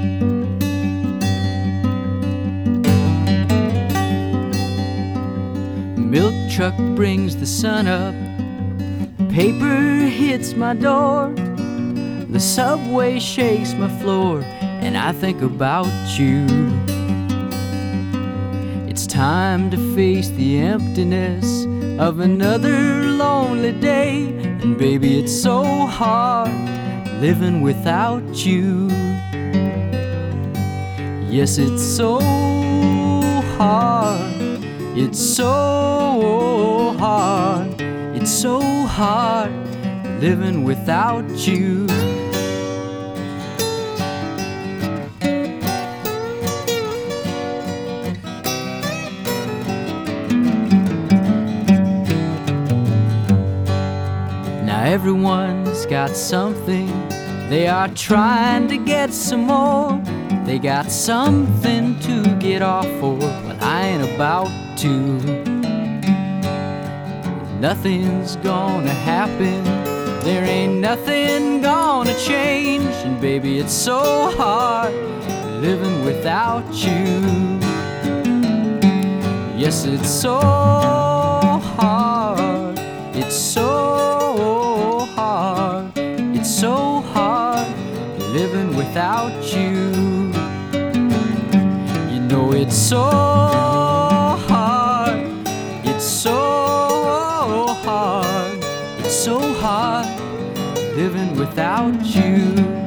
Milk truck brings the sun up, paper hits my door, the subway shakes my floor, and I think about you. It's time to face the emptiness of another lonely day, and baby, it's so hard living without you. Yes, it's so hard. It's so hard. It's so hard living without you. Now everyone's got something, they are trying to get some more. They got something to get off for, but I ain't about to. Nothing's gonna happen, there ain't nothing gonna change, and baby, it's so hard living without you. Yes, it's so hard. It's so hard. It's so hard living without you. You know it's so hard. It's so hard. It's so hard living without you.